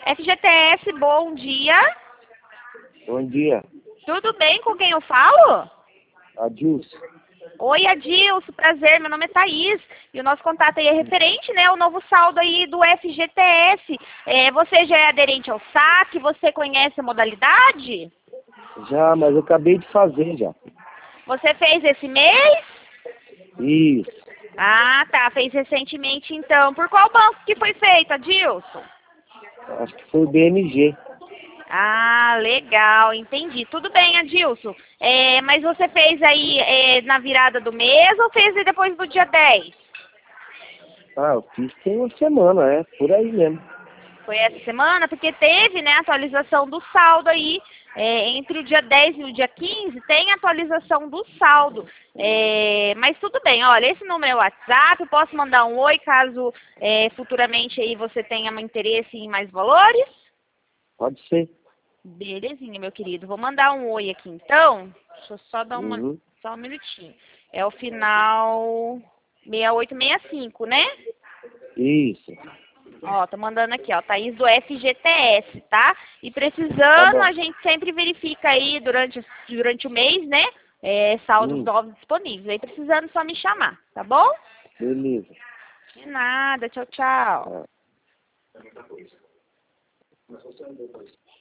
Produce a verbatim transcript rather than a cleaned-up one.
F G T S, bom dia. Bom dia. Tudo bem com quem eu falo? Adilson. Oi, Adilson, prazer, meu nome é Thaís. E o nosso contato aí é referente, né, ao novo saldo aí do F G T S. É, você já é aderente ao saque? Você conhece a modalidade? Já, mas eu acabei de fazer já. Você fez esse mês? Isso. Ah, tá, fez recentemente então. Por qual banco que foi feito, Adilson? Acho que foi o B M G. Ah, legal, entendi. Tudo bem, Adilson. É, mas você fez aí é, na virada do mês ou fez aí depois do dia dez? Ah, eu fiz tem uma semana, é, por aí mesmo. Foi essa semana? Porque teve, né, atualização do saldo aí. É, entre o dia dez e o dia quinze tem atualização do saldo. É, mas tudo bem, olha, esse número é o WhatsApp, eu posso mandar um oi caso é, futuramente aí você tenha interesse em mais valores? Pode ser. Belezinha, meu querido. Vou mandar um oi aqui então. Deixa eu só dar uma, Uhum. só um minutinho. É o final seis oito seis cinco, né? Isso. Ó, tô mandando aqui, ó, Thaís do F G T S, tá? E Tá precisando, bom. a gente sempre verifica aí durante, durante o mês, né? É, saldos Hum, novos disponíveis. Aí precisando, só me chamar, tá bom? beleza. De nada, tchau, tchau. Ah.